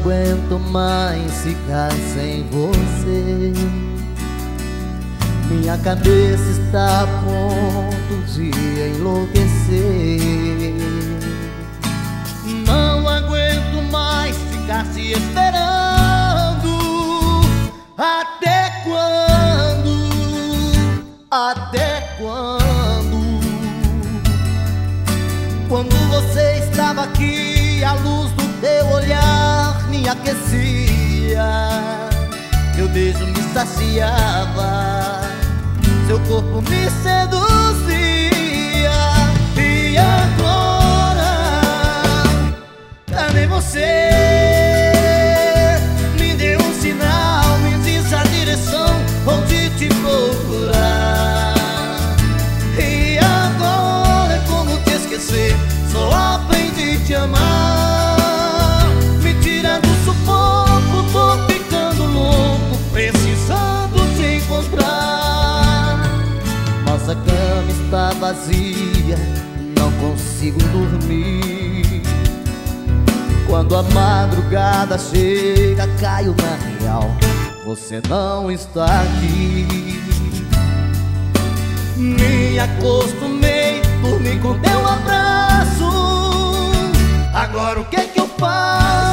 aguento mais ficar sem você. Minha cabeça está a ponto de enlouquecer. Não aguento mais ficar se esperando. Até quando? Até quando? Quando você estava aqui, a luz do teu olhar me aquecia, teu beijo me saciava, seu corpo me seduzia. E agora, cadê você? Me dê um sinal, me diz a direção onde te procurar. E agora, como te esquecer? Só aprendi a te amar. Me tira do sufoco, tô ficando louco, precisando te encontrar. Nossa cama está vazia, não consigo dormir. Quando a madrugada chega, caio na real, você não está aqui. Me acostumei, dormi com teu abraço. Agora o que é que eu faço?